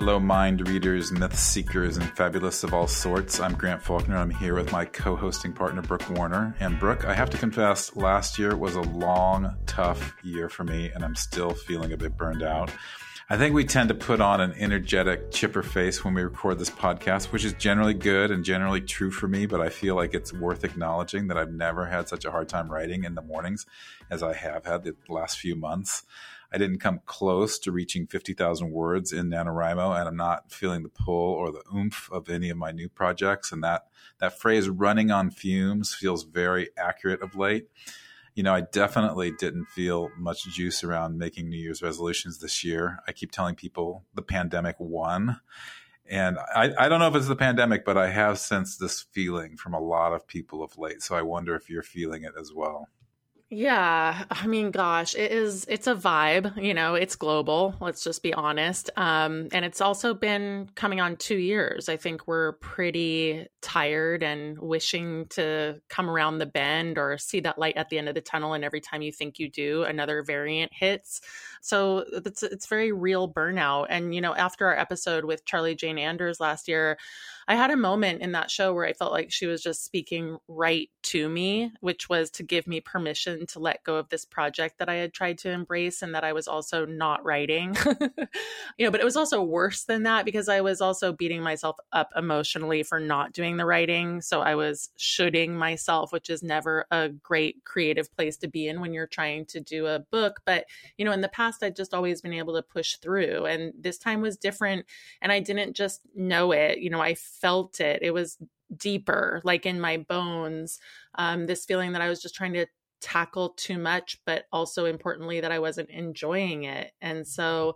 Hello, mind readers, myth seekers, and fabulous of all sorts. I'm Grant Faulkner. I'm here with my co-hosting partner, Brooke Warner. And Brooke, I have to confess, last year was a long, tough year for me, and I'm still feeling a bit burned out. I think we tend to put on an energetic, chipper face when we record this podcast, which is generally good and generally true for me, but I feel like it's worth acknowledging that I've never had such a hard time writing in the mornings as I have had the last few months. I didn't come close to reaching 50,000 words in NaNoWriMo, and I'm not feeling the pull or the oomph of any of my new projects. And that phrase, running on fumes, feels very accurate of late. You know, I definitely didn't feel much juice around making New Year's resolutions this year. I keep telling people the pandemic won. And I don't know if it's the pandemic, but I have sensed this feeling from a lot of people of late. So I wonder if you're feeling it as well. Yeah, I mean, gosh, it's a vibe, it's global. Let's just be honest. And it's also been coming on 2 years. I think we're pretty tired and wishing to come around the bend or see that light at the end of the tunnel. And every time you think you do, another variant hits. So it's very real burnout. And, after our episode with Charlie Jane Anders last year, I had a moment in that show where I felt like she was just speaking right to me, which was to give me permission to let go of this project that I had tried to embrace and that I was also not writing. But it was also worse than that because I was also beating myself up emotionally for not doing the writing. So I was shoulding myself, which is never a great creative place to be in when you're trying to do a book. But, in the past, I'd just always been able to push through. And this time was different. And I didn't just know it. I felt it. It was deeper, like in my bones, this feeling that I was just trying to tackle too much, but also importantly that I wasn't enjoying it. And so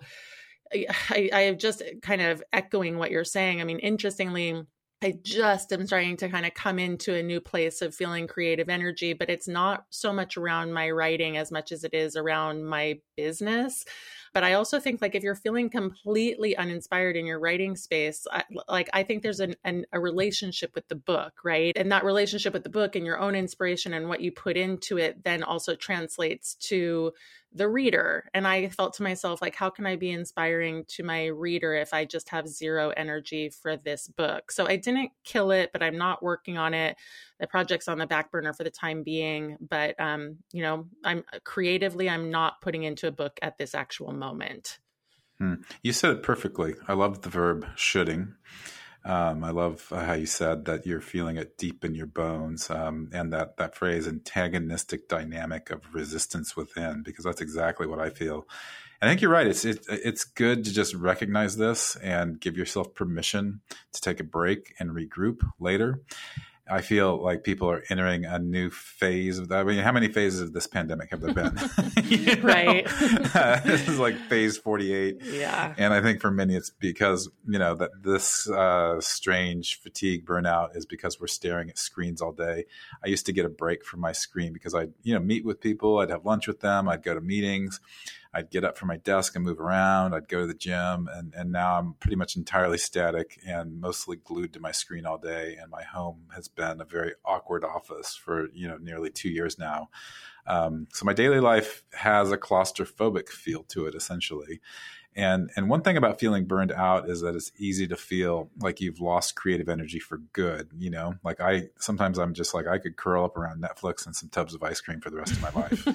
I just kind of echoing what you're saying. I mean, interestingly, I just am starting to kind of come into a new place of feeling creative energy, but it's not so much around my writing as much as it is around my business. But I also think if you're feeling completely uninspired in your writing space, I think there's a relationship with the book, right? And that relationship with the book and your own inspiration and what you put into it then also translates to the reader. And I felt to myself, how can I be inspiring to my reader if I just have zero energy for this book? So I didn't kill it, but I'm not working on it. The project's on the back burner for the time being, but I'm creatively, I'm not putting into a book at this actual moment. You said it perfectly. I love the verb shoulding. I love how you said that you're feeling it deep in your bones, and that phrase antagonistic dynamic of resistance within, because that's exactly what I feel. I think you're right. It's good to just recognize this and give yourself permission to take a break and regroup later. I feel like people are entering a new phase of that. I mean, how many phases of this pandemic have there been? Right. This is like phase 48. Yeah. And I think for many, it's because, that this strange fatigue burnout is because we're staring at screens all day. I used to get a break from my screen because I'd, meet with people. I'd have lunch with them. I'd go to meetings. I'd get up from my desk and move around. I'd go to the gym. And now I'm pretty much entirely static and mostly glued to my screen all day. And my home has been a very awkward office for, nearly 2 years now. So my daily life has a claustrophobic feel to it, essentially. And one thing about feeling burned out is that it's easy to feel like you've lost creative energy for good. Sometimes I'm just like, I could curl up around Netflix and some tubs of ice cream for the rest of my life,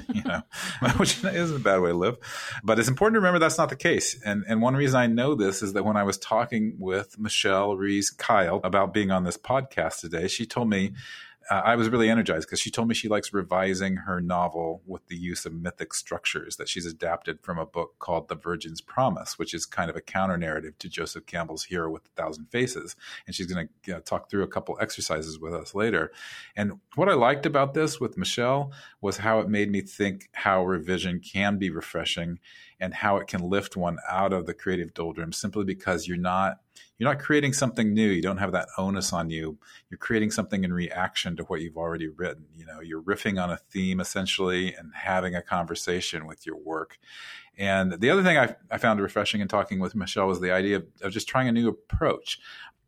which isn't a bad way to live. But it's important to remember that's not the case. And one reason I know this is that when I was talking with Michelle Rees-Kyle about being on this podcast today, she told me, I was really energized because she told me she likes revising her novel with the use of mythic structures that she's adapted from a book called The Virgin's Promise, which is kind of a counter narrative to Joseph Campbell's Hero with a Thousand Faces. And she's going to talk through a couple exercises with us later. And what I liked about this with Michelle was how it made me think how revision can be refreshing and how it can lift one out of the creative doldrums simply because you're not creating something new. You don't have that onus on you. You're creating something in reaction to what you've already written. You're riffing on a theme essentially and having a conversation with your work. And the other thing I found refreshing in talking with Michelle was the idea of just trying a new approach.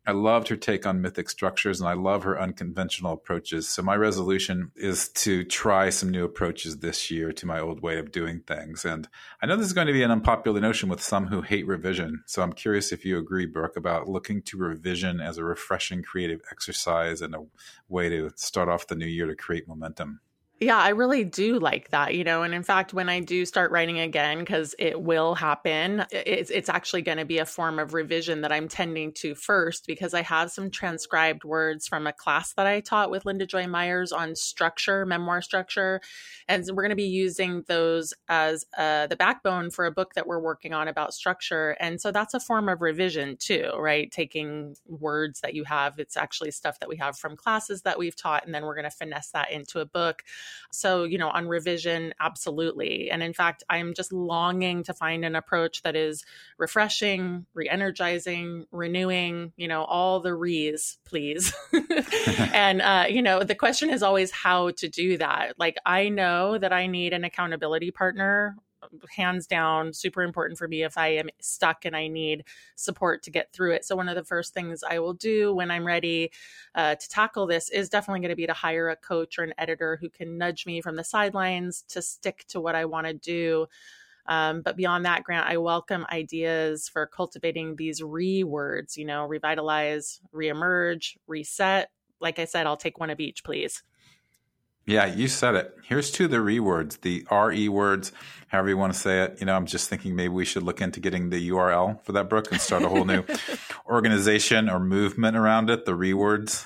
I loved her take on mythic structures, and I love her unconventional approaches. So my resolution is to try some new approaches this year to my old way of doing things. And I know this is going to be an unpopular notion with some who hate revision. So I'm curious if you agree, Brooke, about looking to revision as a refreshing creative exercise and a way to start off the new year to create momentum. Yeah, I really do like that, and in fact, when I do start writing again, because it will happen, it's actually going to be a form of revision that I'm tending to first, because I have some transcribed words from a class that I taught with Linda Joy Myers on structure, memoir structure. And we're going to be using those as the backbone for a book that we're working on about structure. And so that's a form of revision too, right? Taking words that you have, it's actually stuff that we have from classes that we've taught, and then we're going to finesse that into a book. So, on revision, absolutely. And in fact, I'm just longing to find an approach that is refreshing, re-energizing, renewing, all the re's, please. And, the question is always how to do that. Like, I know that I need an accountability partner, hands down, super important for me if I am stuck and I need support to get through it. So one of the first things I will do when I'm ready to tackle this is definitely going to be to hire a coach or an editor who can nudge me from the sidelines to stick to what I want to do. But beyond that, Grant, I welcome ideas for cultivating these words, revitalize, reemerge, reset. Like I said, I'll take one of each, please. Yeah, you said it. Here's to the words, the RE words, however you want to say it. I'm just thinking maybe we should look into getting the URL for that, Brooke, and start a whole new organization or movement around it, the words.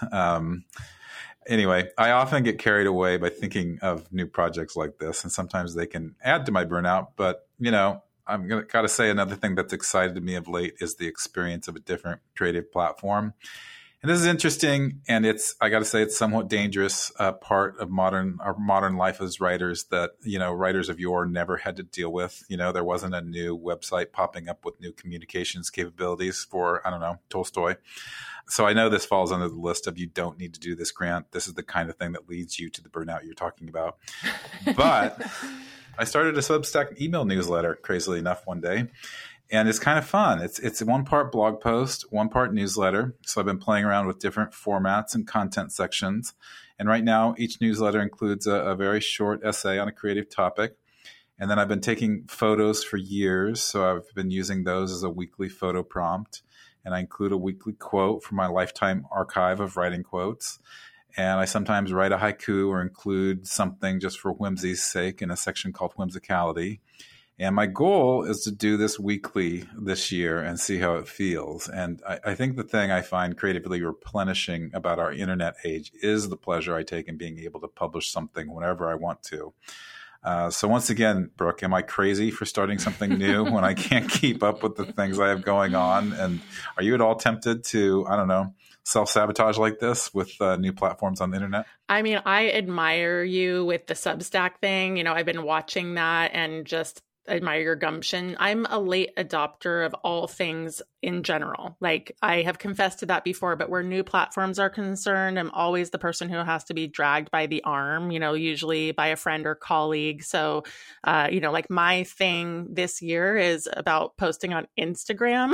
Anyway, I often get carried away by thinking of new projects like this, and sometimes they can add to my burnout. But, I'm got to say another thing that's excited me of late is the experience of a different creative platform. And this is interesting, and I got to say, it's somewhat dangerous part of our modern life as writers that, writers of yore never had to deal with. There wasn't a new website popping up with new communications capabilities for, Tolstoy. So I know this falls under the list of you don't need to do this, Grant. This is the kind of thing that leads you to the burnout you're talking about. But I started a Substack email newsletter, crazily enough, one day. And it's kind of fun. It's one part blog post, one part newsletter. So I've been playing around with different formats and content sections. And right now, each newsletter includes a very short essay on a creative topic. And then I've been taking photos for years. So I've been using those as a weekly photo prompt. And I include a weekly quote from my lifetime archive of writing quotes. And I sometimes write a haiku or include something just for whimsy's sake in a section called Whimsicality. And my goal is to do this weekly this year and see how it feels. And I think the thing I find creatively replenishing about our internet age is the pleasure I take in being able to publish something whenever I want to. So once again, Brooke, am I crazy for starting something new when I can't keep up with the things I have going on? And are you at all tempted to, self-sabotage like this with new platforms on the internet? I mean, I admire you with the Substack thing. I've been watching that and just admire your gumption. I'm a late adopter of all things in general. Like, I have confessed to that before, but where new platforms are concerned, I'm always the person who has to be dragged by the arm, usually by a friend or colleague. So, like my thing this year is about posting on Instagram.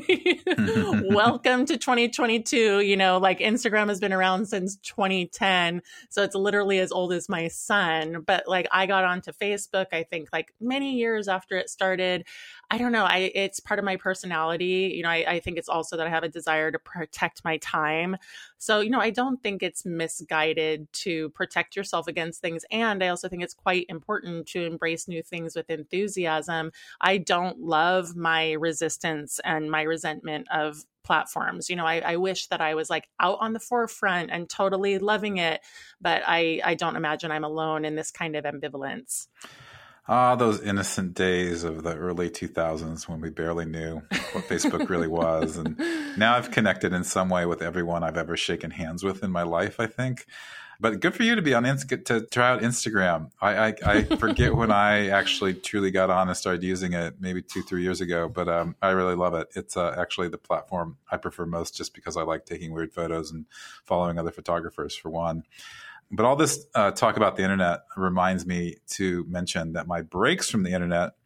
Welcome to 2022. Like Instagram has been around since 2010. So it's literally as old as my son. But like I got onto Facebook, I think like many years after it started. I don't know. It's part of my personality. I think it's also that I have a desire to protect my time. So, I don't think it's misguided to protect yourself against things. And I also think it's quite important to embrace new things with enthusiasm. I don't love my resistance and my resentment of platforms. I wish that I was like out on the forefront and totally loving it, but I don't imagine I'm alone in this kind of ambivalence. Those innocent days of the early 2000s when we barely knew what Facebook really was. And now I've connected in some way with everyone I've ever shaken hands with in my life, I think. But good for you to be on to try out Instagram. I forget when I actually truly got on and started using it, maybe 2-3 years ago. But I really love it. It's actually the platform I prefer most just because I like taking weird photos and following other photographers, for one. But all this talk about the internet reminds me to mention that my breaks from the internet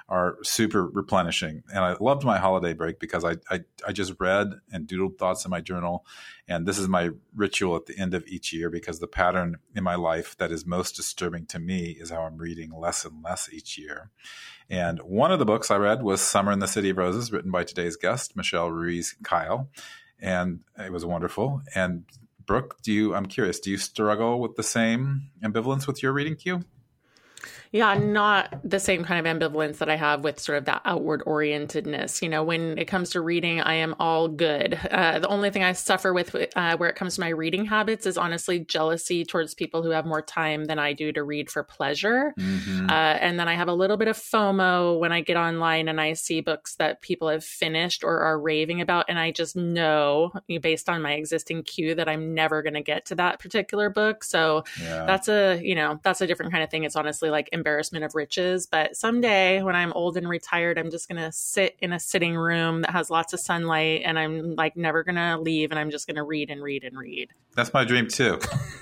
are super replenishing. And I loved my holiday break because I just read and doodled thoughts in my journal. And this is my ritual at the end of each year, because the pattern in my life that is most disturbing to me is how I'm reading less and less each year. And one of the books I read was Summer in the City of Roses, written by today's guest, Michelle Ruiz Kyle. And it was wonderful. And Brooke, I'm curious, do you struggle with the same ambivalence with your reading queue? Yeah, not the same kind of ambivalence that I have with sort of that outward orientedness. When it comes to reading, I am all good. The only thing I suffer with where it comes to my reading habits is honestly jealousy towards people who have more time than I do to read for pleasure. Mm-hmm. And then I have a little bit of FOMO when I get online and I see books that people have finished or are raving about. And I just know, based on my existing queue, that I'm never going to get to that particular book. So that's a different kind of thing. It's honestly like embarrassment of riches. But someday when I'm old and retired, I'm just going to sit in a sitting room that has lots of sunlight, and I'm like never going to leave, and I'm just going to read and read and read. That's my dream too.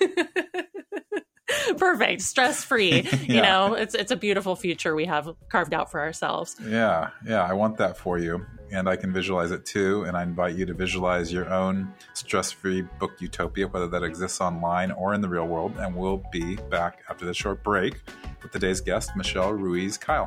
Perfect. Stress-free. It's a beautiful future we have carved out for ourselves. Yeah. I want that for you. And I can visualize it too. And I invite you to visualize your own stress-free book utopia, whether that exists online or in the real world. And we'll be back after this short break with today's guest, Michelle Ruiz Kyle.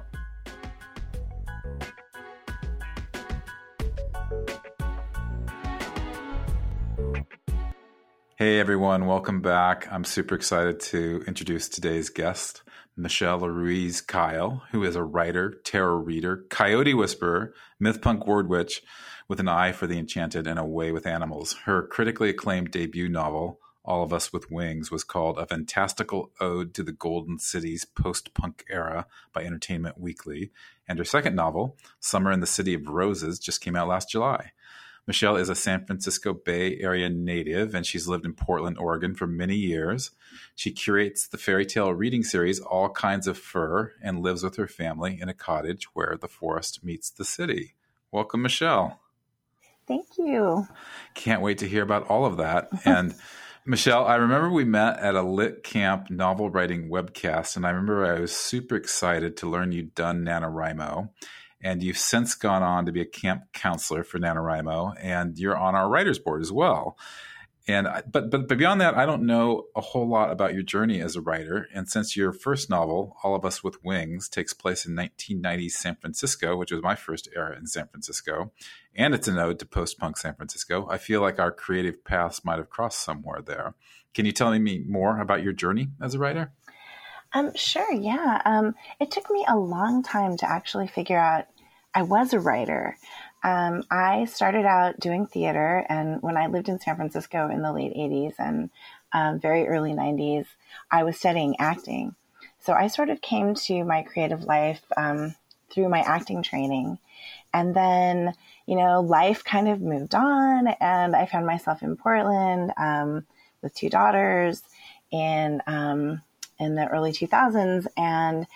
Hey everyone, welcome back. I'm super excited to introduce today's guest, Michelle Ruiz Kyle, who is a writer, tarot reader, coyote whisperer, myth punk word witch with an eye for the enchanted and a way with animals. Her critically acclaimed debut novel, All of Us with Wings, was called A Fantastical Ode to the Golden City's Post-Punk Era by Entertainment Weekly. And her second novel, Summer in the City of Roses, just came out last July. Michelle is a San Francisco Bay Area native, and she's lived in Portland, Oregon for many years. She curates the fairy tale reading series All Kinds of Fur and lives with her family in a cottage where the forest meets the city. Welcome, Michelle. Thank you. Can't wait to hear about all of that. And Michelle, I remember we met at a Lit Camp novel writing webcast, and I remember I was super excited to learn you'd done NaNoWriMo. And you've since gone on to be a camp counselor for NaNoWriMo, and you're on our writers board as well. And but beyond that, I don't know a whole lot about your journey as a writer. And since your first novel, All of Us with Wings, takes place in 1990s San Francisco, which was my first era in San Francisco, and it's an ode to post-punk San Francisco, I feel like our creative paths might have crossed somewhere there. Can you tell me more about your journey as a writer? Sure, yeah. It took me a long time to actually figure out I was a writer. I started out doing theater, and when I lived in San Francisco in the late 80s and very early 90s, I was studying acting. So I sort of came to my creative life through my acting training. And then, life kind of moved on, and I found myself in Portland with two daughters in the early 2000s. And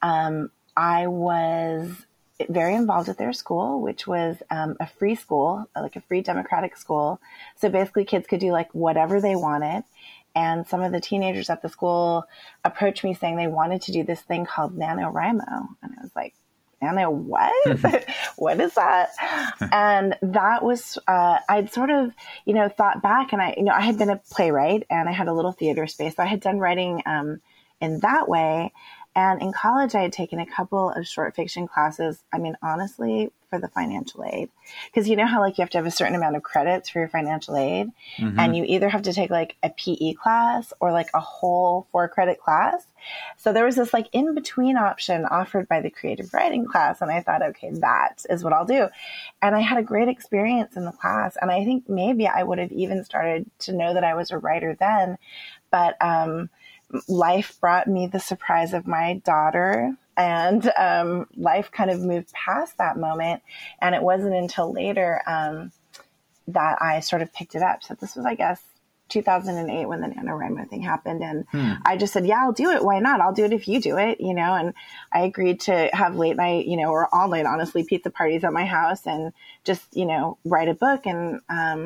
I was very involved at their school, which was a free school, like a free democratic school. So basically kids could do like whatever they wanted. And some of the teenagers at the school approached me saying they wanted to do this thing called NaNoWriMo. And I was like, Nano what? What is that? And that was, I'd sort of, thought back, and I had been a playwright and I had a little theater space. So I had done writing in that way. And in college, I had taken a couple of short fiction classes. I mean, honestly, for the financial aid, because you know how like you have to have a certain amount of credits for your financial aid, and you either have to take like a PE class or like a whole 4-credit class. So there was this like in between option offered by the creative writing class, and I thought, okay, that is what I'll do. And I had a great experience in the class, and I think maybe I would have even started to know that I was a writer then, but life brought me the surprise of my daughter, and life kind of moved past that moment. And it wasn't until later that I sort of picked it up. So this was, I guess, 2008 when the NaNoWriMo thing happened. And I just said, yeah, I'll do it. Why not? I'll do it if you do it, and I agreed to have late night, or all night, honestly, pizza parties at my house and just, write a book. And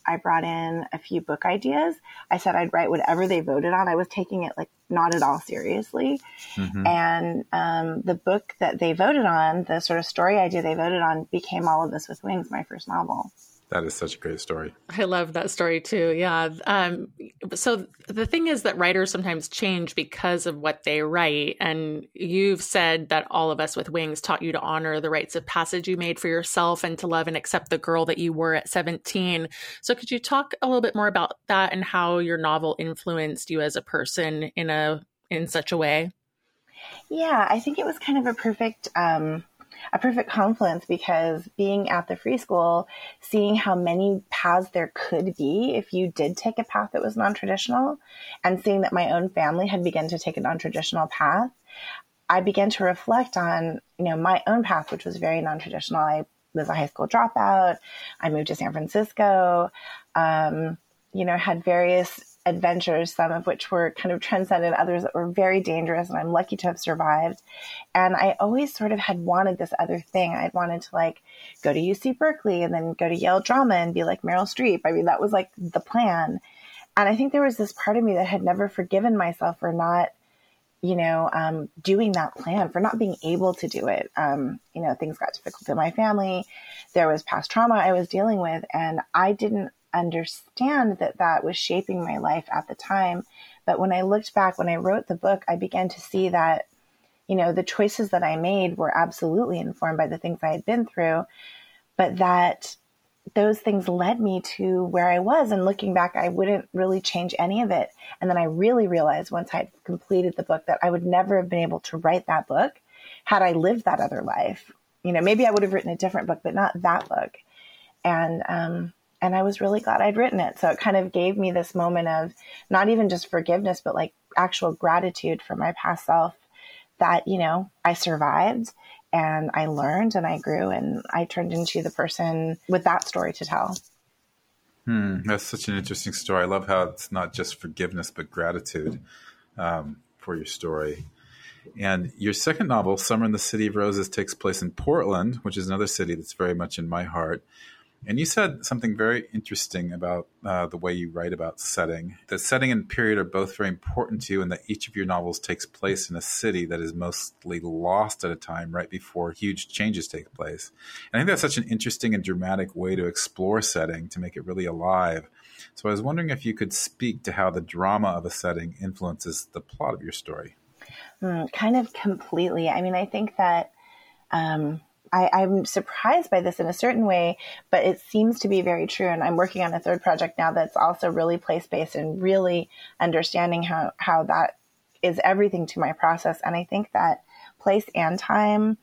I brought in a few book ideas. I said I'd write whatever they voted on. I was taking it like not at all seriously. Mm-hmm. And the book that they voted on, the sort of story idea they voted on, became All of Us with Wings, my first novel. That is such a great story. I love that story too. Yeah. So the thing is that writers sometimes change because of what they write. And you've said that All of Us with Wings taught you to honor the rites of passage you made for yourself and to love and accept the girl that you were at 17. So could you talk a little bit more about that and how your novel influenced you as a person in such a way? Yeah, I think it was kind of a perfect confluence, because being at the free school, seeing how many paths there could be if you did take a path that was non-traditional, and seeing that my own family had begun to take a non-traditional path, I began to reflect on, my own path, which was very non-traditional. I was a high school dropout. I moved to San Francisco, had various adventures, some of which were kind of transcendent, others that were very dangerous, and I'm lucky to have survived. And I always sort of had wanted this other thing. I'd wanted to go to UC Berkeley and then go to Yale Drama and be like Meryl Streep. I mean, that was like the plan. And I think there was this part of me that had never forgiven myself for not, doing that plan, for not being able to do it. Things got difficult in my family. There was past trauma I was dealing with, and I didn't understand that was shaping my life at the time. But when I looked back, when I wrote the book, I began to see that, the choices that I made were absolutely informed by the things I had been through, but that those things led me to where I was. And looking back, I wouldn't really change any of it. And then I really realized once I'd completed the book that I would never have been able to write that book had I lived that other life. Maybe I would have written a different book, but not that book. And I was really glad I'd written it. So it kind of gave me this moment of not even just forgiveness, but like actual gratitude for my past self, that, I survived and I learned and I grew and I turned into the person with that story to tell. That's such an interesting story. I love how it's not just forgiveness, but gratitude for your story. And your second novel, Summer in the City of Roses, takes place in Portland, which is another city that's very much in my heart. And you said something very interesting about the way you write about setting. The setting and period are both very important to you, and that each of your novels takes place in a city that is mostly lost at a time right before huge changes take place. And I think that's such an interesting and dramatic way to explore setting, to make it really alive. So I was wondering if you could speak to how the drama of a setting influences the plot of your story. Kind of completely. I mean, I think that I'm surprised by this in a certain way, but it seems to be very true. And I'm working on a third project now that's also really place-based and really understanding how that is everything to my process. And I think that place and time,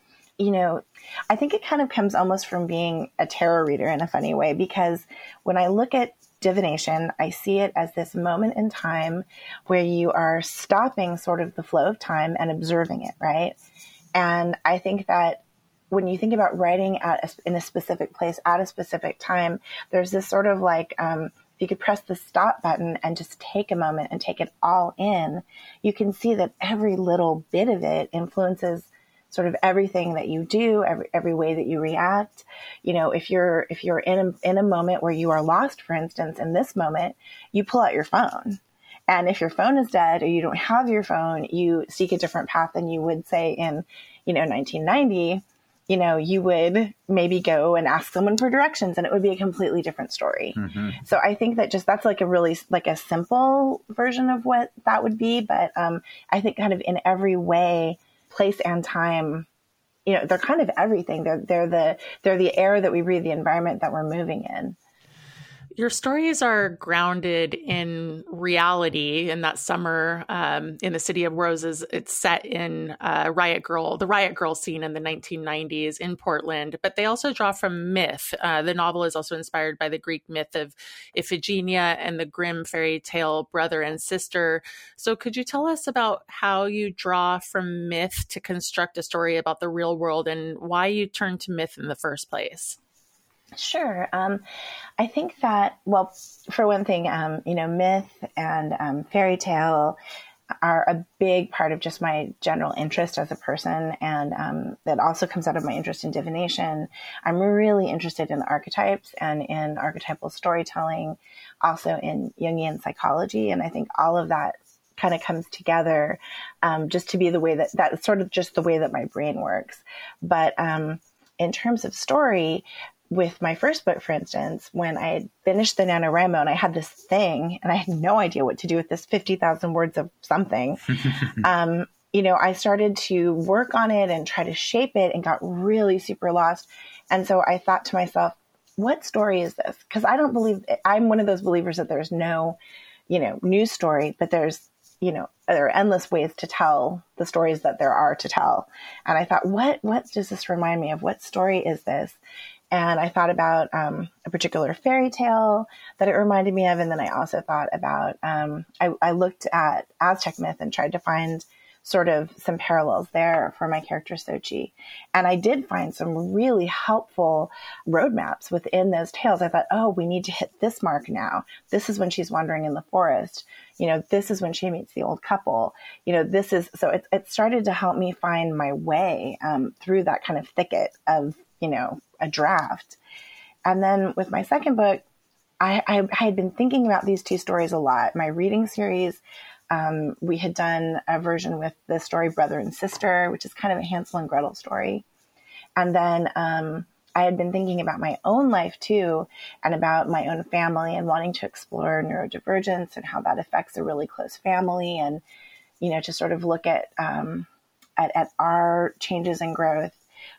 I think it kind of comes almost from being a tarot reader in a funny way, because when I look at divination, I see it as this moment in time where you are stopping sort of the flow of time and observing it, right? And I think that when you think about writing in a specific place at a specific time, there's this sort of if you could press the stop button and just take a moment and take it all in, you can see that every little bit of it influences sort of everything that you do, every way that you react. If you're in a moment where you are lost, for instance, in this moment, you pull out your phone. And if your phone is dead or you don't have your phone, you seek a different path than you would say in, 1990. You would maybe go and ask someone for directions and it would be a completely different story. Mm-hmm. So I think that that's like a really a simple version of what that would be. But I think kind of in every way, place and time, they're kind of everything. They're the air that we breathe, the environment that we're moving in. Your stories are grounded in reality. In that summer in the City of Roses, it's set in the Riot Girl scene in the 1990s in Portland, but they also draw from myth. The novel is also inspired by the Greek myth of Iphigenia and the Grimm fairy tale Brother and Sister. So could you tell us about how you draw from myth to construct a story about the real world and why you turned to myth in the first place? Sure. I think that, well, for one thing, myth and fairy tale, are a big part of just my general interest as a person. And that also comes out of my interest in divination. I'm really interested in archetypes and in archetypal storytelling, also in Jungian psychology. And I think all of that kind of comes together just to be the way that's sort of just the way that my brain works. But in terms of story, with my first book, for instance, when I had finished the NaNoWriMo and I had this thing and I had no idea what to do with this 50,000 words of something, I started to work on it and try to shape it and got really super lost. And so I thought to myself, what story is this? Because I'm one of those believers that there's no, news story, but there are endless ways to tell the stories that there are to tell. And I thought, what does this remind me of? What story is this? And I thought about a particular fairy tale that it reminded me of. And then I also thought about, I looked at Aztec myth and tried to find sort of some parallels there for my character Xochi. And I did find some really helpful roadmaps within those tales. I thought, oh, we need to hit this mark now. This is when she's wandering in the forest. This is when she meets the old couple. So it started to help me find my way through that kind of thicket of, a draft. And then with my second book, I had been thinking about these two stories a lot. My reading series, we had done a version with the story Brother and Sister, which is kind of a Hansel and Gretel story. And then I had been thinking about my own life too, and about my own family and wanting to explore neurodivergence and how that affects a really close family, and, to sort of look at our changes and growth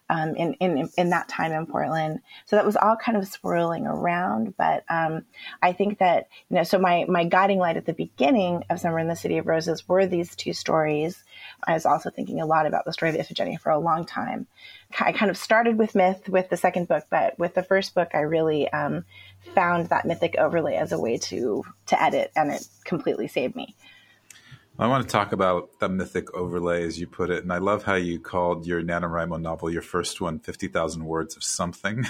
in that time in Portland. So that was all kind of swirling around. But I think that, so my guiding light at the beginning of Summer in the City of Roses were these two stories. I was also thinking a lot about the story of Iphigenia for a long time. I kind of started with myth with the second book, but with the first book, I really found that mythic overlay as a way to edit, and it completely saved me. I want to talk about the mythic overlay, as you put it. And I love how you called your NaNoWriMo novel, your first one, 50,000 words of something.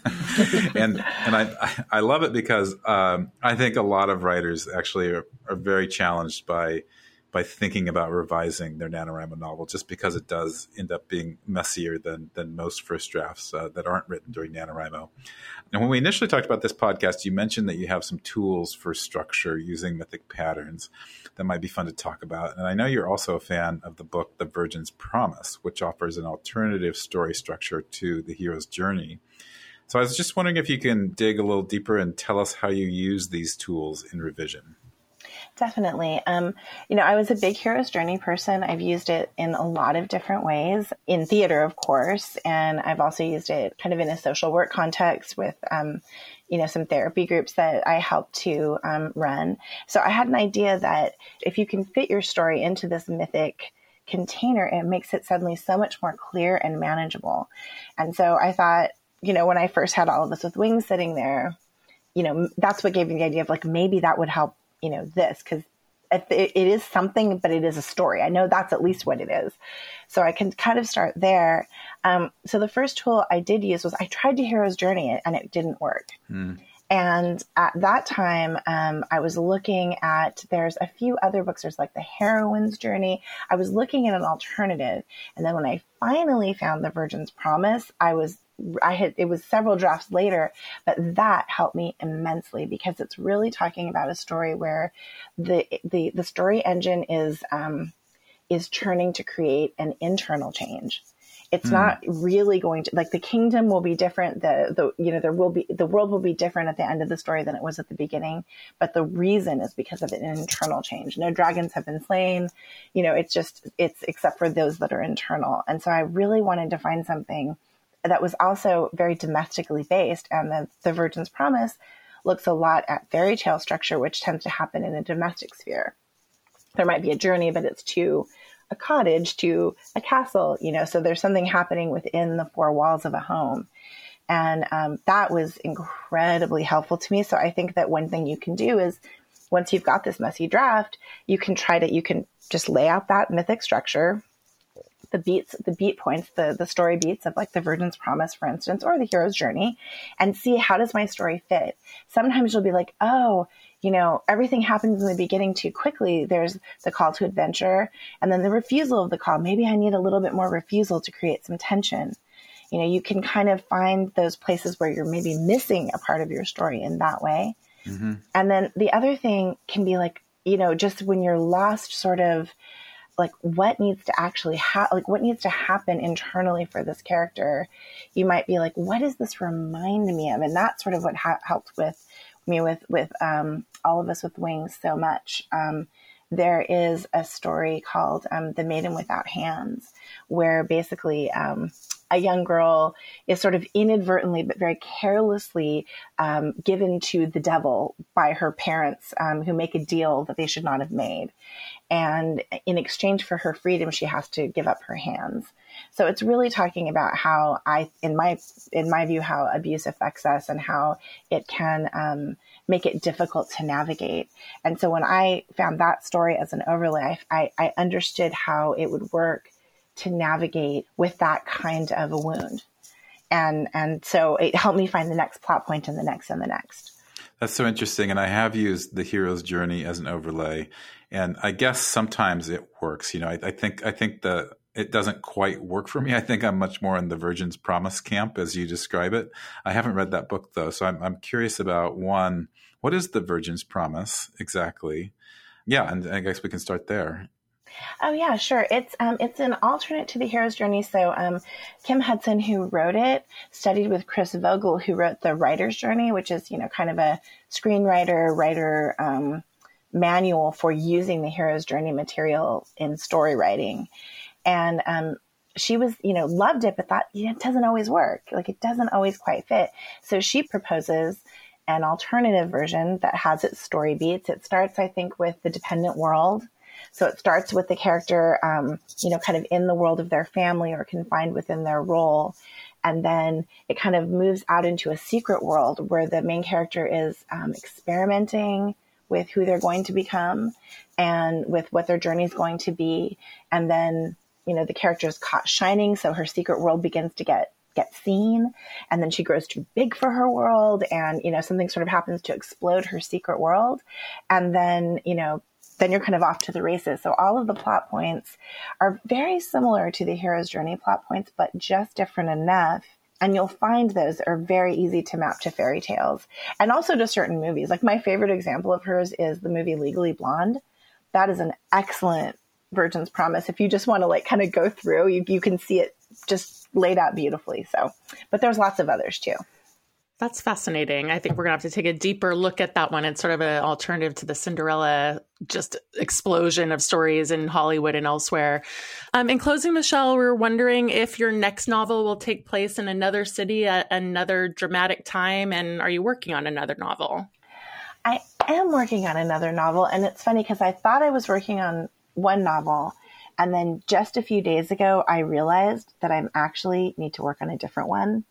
and I love it because I think a lot of writers actually are very challenged by thinking about revising their NaNoWriMo novel, just because it does end up being messier than most first drafts that aren't written during NaNoWriMo. And when we initially talked about this podcast, you mentioned that you have some tools for structure using mythic patterns that might be fun to talk about. And I know you're also a fan of the book, The Virgin's Promise, which offers an alternative story structure to the hero's journey. So I was just wondering if you can dig a little deeper and tell us how you use these tools in revision. Definitely. I was a big hero's journey person. I've used it in a lot of different ways in theater, of course. And I've also used it kind of in a social work context with, some therapy groups that I help to run. So I had an idea that if you can fit your story into this mythic container, it makes it suddenly so much more clear and manageable. And so I thought, when I first had all of this with Wings sitting there, that's what gave me the idea of like, maybe that would help this, because it is something, but it is a story. I know that's at least what it is. So I can kind of start there. So the first tool I did use was I tried to hero's journey and it didn't work. And at that time, I was looking at, there's a few other books. There's like the heroine's journey. I was looking at an alternative. And then when I finally found The Virgin's Promise, it was several drafts later, but that helped me immensely because it's really talking about a story where the story engine is churning to create an internal change. It's not really going to, like, the kingdom will be different. The world will be different at the end of the story than it was at the beginning. But the reason is because of an internal change. No dragons have been slain. It's except for those that are internal. And so I really wanted to find something that was also very domestically based. And the Virgin's Promise looks a lot at fairy tale structure, which tends to happen in a domestic sphere. There might be a journey, but it's to a cottage, to a castle, so there's something happening within the four walls of a home. And that was incredibly helpful to me. So I think that one thing you can do is once you've got this messy draft, you can just lay out that mythic structure, the beat points, the story beats of like the Virgin's Promise, for instance, or the hero's journey, and see how does my story fit. Sometimes you'll be like, oh, everything happens in the beginning too quickly. There's the call to adventure and then the refusal of the call. Maybe I need a little bit more refusal to create some tension. You can kind of find those places where you're maybe missing a part of your story in that way. Mm-hmm. And then the other thing can be like, just when you're lost, sort of like what needs to actually what needs to happen internally for this character. You might be like, what does this remind me of? And that's sort of what helped with me with All of Us with Wings so much. There is a story called The Maiden Without Hands, where basically a young girl is sort of inadvertently but very carelessly given to the devil by her parents, who make a deal that they should not have made. And in exchange for her freedom, she has to give up her hands. So it's really talking about how in my view, how abuse affects us and how it can make it difficult to navigate. And so when I found that story as an overlay, I understood how it would work to navigate with that kind of a wound. And so it helped me find the next plot point and the next and the next. That's so interesting. And I have used the hero's journey as an overlay. And I guess sometimes it works. I think that it doesn't quite work for me. I think I'm much more in the Virgin's Promise camp as you describe it. I haven't read that book though. So I'm curious about, one, what is the Virgin's Promise exactly? Yeah. And I guess we can start there. Oh yeah, sure. It's an alternate to the hero's journey. So Kim Hudson, who wrote it, studied with Chris Vogel, who wrote the writer's journey, which is, kind of a writer manual for using the hero's journey material in story writing. And she was, loved it, but thought it doesn't always work. Like it doesn't always quite fit. So she proposes an alternative version that has its story beats. It starts, I think, with the dependent world. So it starts with the character, kind of in the world of their family or confined within their role. And then it kind of moves out into a secret world where the main character is experimenting with who they're going to become and with what their journey is going to be. And then, the character is caught shining. So her secret world begins to get seen. And then she grows too big for her world. And, something sort of happens to explode her secret world. And then, then you're kind of off to the races. So all of the plot points are very similar to the hero's journey plot points, but just different enough. And you'll find those are very easy to map to fairy tales and also to certain movies. Like my favorite example of hers is the movie Legally Blonde. That is an excellent Virgin's Promise. If you just want to kind of go through, you can see it just laid out beautifully. So, but there's lots of others too. That's fascinating. I think we're going to have to take a deeper look at that one. It's sort of an alternative to the Cinderella just explosion of stories in Hollywood and elsewhere. In closing, Michelle, we're wondering if your next novel will take place in another city at another dramatic time. And are you working on another novel? I am working on another novel. And it's funny because I thought I was working on one novel. And then just a few days ago, I realized that I actually need to work on a different one.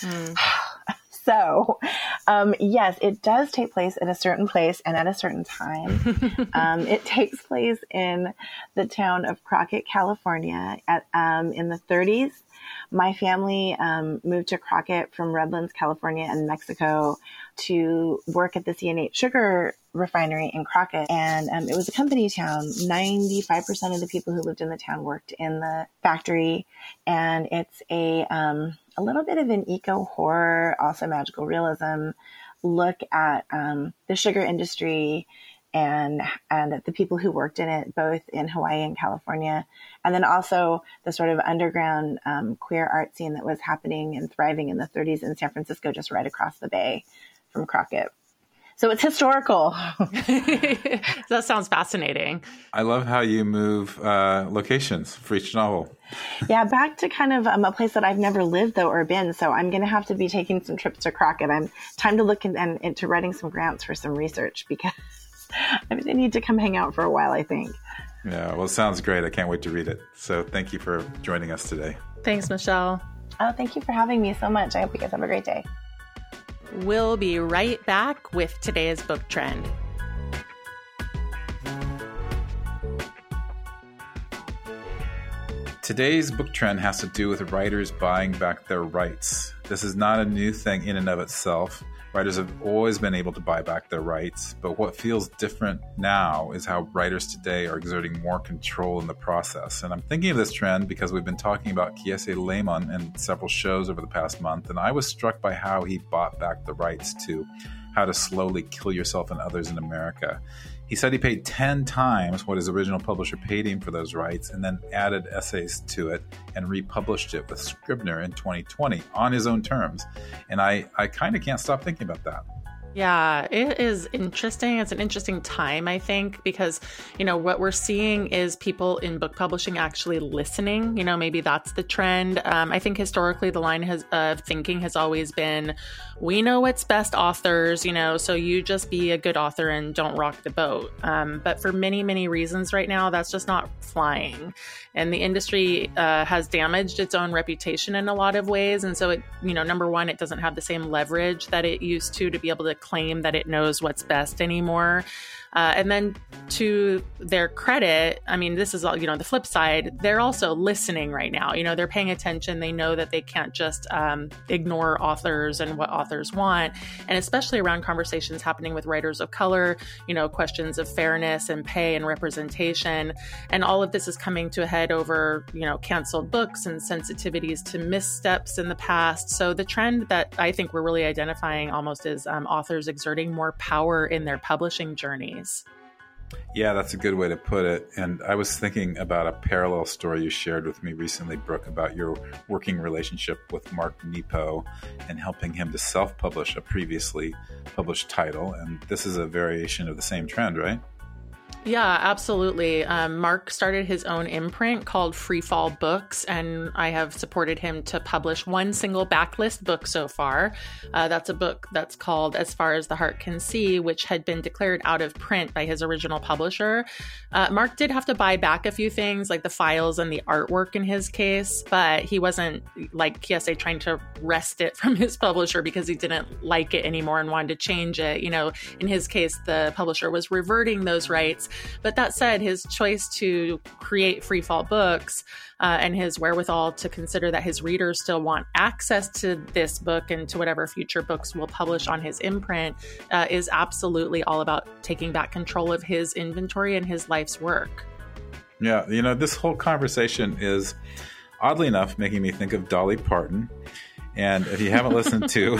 So, yes, it does take place in a certain place and at a certain time. It takes place in the town of Crockett, California in the 30s. My family moved to Crockett from Redlands, California and Mexico to work at the C&H sugar refinery in Crockett. And it was a company town. 95% of the people who lived in the town worked in the factory. And it's a little bit of an eco-horror, also magical realism look at the sugar industry and the people who worked in it, both in Hawaii and California. And then also the sort of underground queer art scene that was happening and thriving in the 30s in San Francisco, just right across the bay from Crockett. So it's historical. That sounds fascinating. I love how you move locations for each novel. Yeah, back to kind of a place that I've never lived, though, or been. So I'm going to have to be taking some trips to Crockett. Time to look into writing some grants for some research because I need to come hang out for a while, I think. Yeah, well, it sounds great. I can't wait to read it. So thank you for joining us today. Thanks, Michelle. Oh, thank you for having me so much. I hope you guys have a great day. We'll be right back with today's book trend. Today's book trend has to do with writers buying back their rights. This is not a new thing in and of itself. Writers have always been able to buy back their rights, but what feels different now is how writers today are exerting more control in the process. And I'm thinking of this trend because we've been talking about Kiese Laymon in several shows over the past month, and I was struck by how he bought back the rights to How to Slowly Kill Yourself and Others in America. He said he paid 10 times what his original publisher paid him for those rights, and then added essays to it and republished it with Scribner in 2020 on his own terms. And I kind of can't stop thinking about that. Yeah, it is interesting. It's an interesting time, I think, because, what we're seeing is people in book publishing actually listening. Maybe that's the trend. I think historically the line of thinking has always been, we know what's best, authors, so you just be a good author and don't rock the boat. But for many, many reasons right now, that's just not flying. And the industry has damaged its own reputation in a lot of ways. And so it, number one, it doesn't have the same leverage that it used to be able to claim that it knows what's best anymore. And then to their credit, this is all, the flip side, they're also listening right now. They're paying attention. They know that they can't just ignore authors and what authors want. And especially around conversations happening with writers of color, questions of fairness and pay and representation. And all of this is coming to a head over, canceled books and sensitivities to missteps in the past. So the trend that I think we're really identifying almost is authors exerting more power in their publishing journey. Yeah, that's a good way to put it. And I was thinking about a parallel story you shared with me recently, Brooke, about your working relationship with Mark Nepo and helping him to self-publish a previously published title. And this is a variation of the same trend, right? Yeah, absolutely. Mark started his own imprint called Freefall Books, and I have supported him to publish one single backlist book so far. That's a book that's called As Far as the Heart Can See, which had been declared out of print by his original publisher. Mark did have to buy back a few things, like the files and the artwork in his case, but he wasn't like Kiese trying to wrest it from his publisher because he didn't like it anymore and wanted to change it. In his case, the publisher was reverting those rights. But that said, his choice to create Freefall Books and his wherewithal to consider that his readers still want access to this book and to whatever future books we'll publish on his imprint is absolutely all about taking back control of his inventory and his life's work. Yeah, this whole conversation is, oddly enough, making me think of Dolly Parton. And if you haven't listened to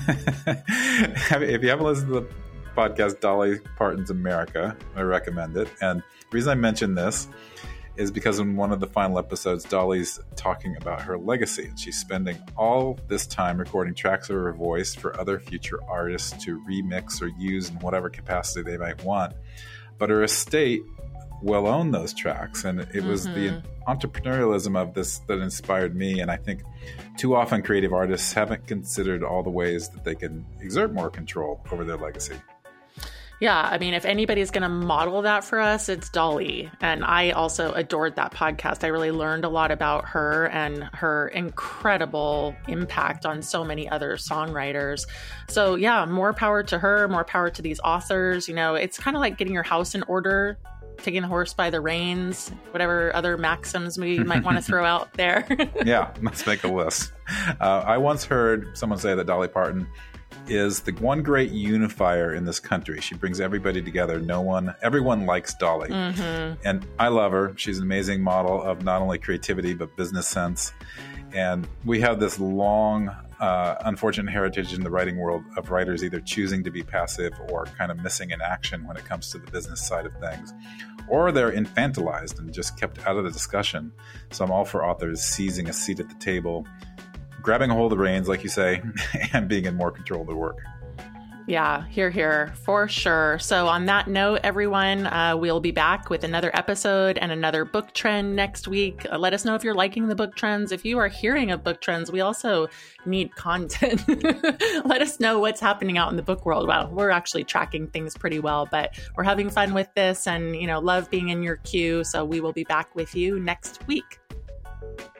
the podcast Dolly Parton's America, I recommend it. And the reason I mention this is because in one of the final episodes, Dolly's talking about her legacy. She's spending all this time recording tracks of her voice for other future artists to remix or use in whatever capacity they might want. But her estate will own those tracks. And it was the entrepreneurialism of this that inspired me. And I think too often creative artists haven't considered all the ways that they can exert more control over their legacy. Yeah, if anybody's going to model that for us, it's Dolly. And I also adored that podcast. I really learned a lot about her and her incredible impact on so many other songwriters. So yeah, more power to her, more power to these authors. It's kind of like getting your house in order, taking the horse by the reins, whatever other maxims we might want to throw out there. Yeah, let's make a list. I once heard someone say that Dolly Parton is the one great unifier in this country. She brings everybody together. Everyone likes Dolly. And I love her. She's an amazing model of not only creativity, but business sense. And we have this long, unfortunate heritage in the writing world of writers either choosing to be passive or kind of missing in action when it comes to the business side of things. Or they're infantilized and just kept out of the discussion. So I'm all for authors seizing a seat at the table, grabbing a hold of the reins, like you say, and being in more control of their work. Yeah, hear, for sure. So on that note, everyone, we'll be back with another episode and another book trend next week. Let us know if you're liking the book trends. If you are hearing of book trends, we also need content. Let us know what's happening out in the book world. Well, we're actually tracking things pretty well, but we're having fun with this and, love being in your queue. So we will be back with you next week.